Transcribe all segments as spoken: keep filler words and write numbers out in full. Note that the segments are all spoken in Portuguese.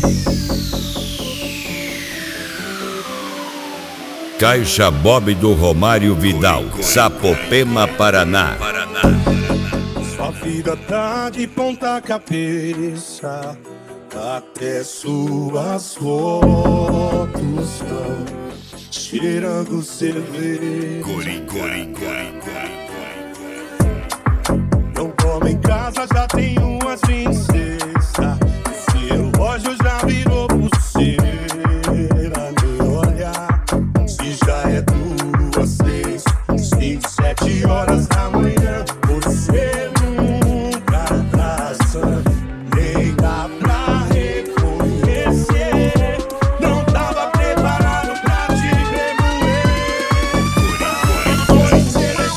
Caixa Bob do Romário Vidal, Sapopema, Paraná. Sua vida tá de ponta cabeça, até suas fotos estão cheirando cerveja. Não como em casa, já tem uma princesa. Esse relógio já virou pulseira. Nem olhar se já é duas, seis, cinco, sete horas da manhã. Você nunca traça, nem dá pra reconhecer. Não tava preparado pra te remoer. Você não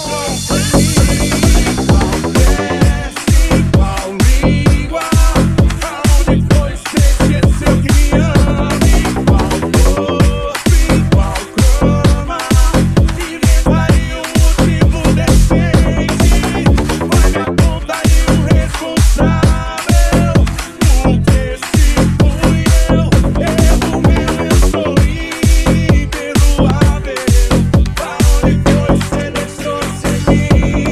igual língua. Aonde foi você esqueceu que me ama? Igual corpo, igual cama. E levaria um motivo decente. Vai me apontar e o responsável por ter sido fui eu. Erro meu, eu sou imperdoável. Aonde foi você deixou de ser minha?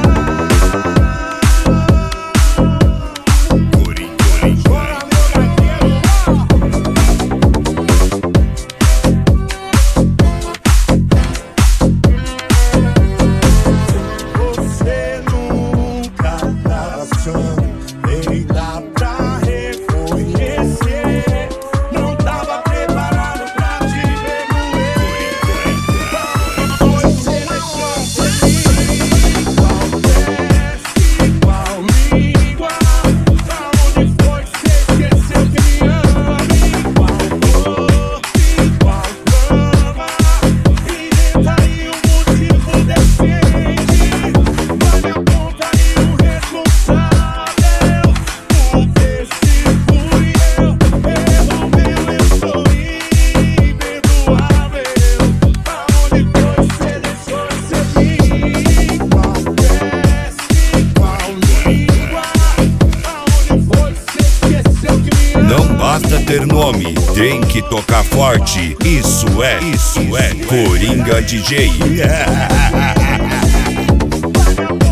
Você nunca traçou, nem dá pra reconhecer. Não tava preparado pra te remoer. Você não foi igual teste, igual língua. Aonde foi você esqueceu que me ama? Igual corpo, igual cama. Inventa aí um motivo decente. Vai me apontar e o responsável por ter sido fui eu. Erro meu, eu sou imperdoável. Aonde foi você deixou de ser minha? Igual teste, igual língua. Aonde foi você esqueceu que me ama? Não basta ter nome, tem que tocar forte. Isso é, isso é Coringa D J. Vai me apontar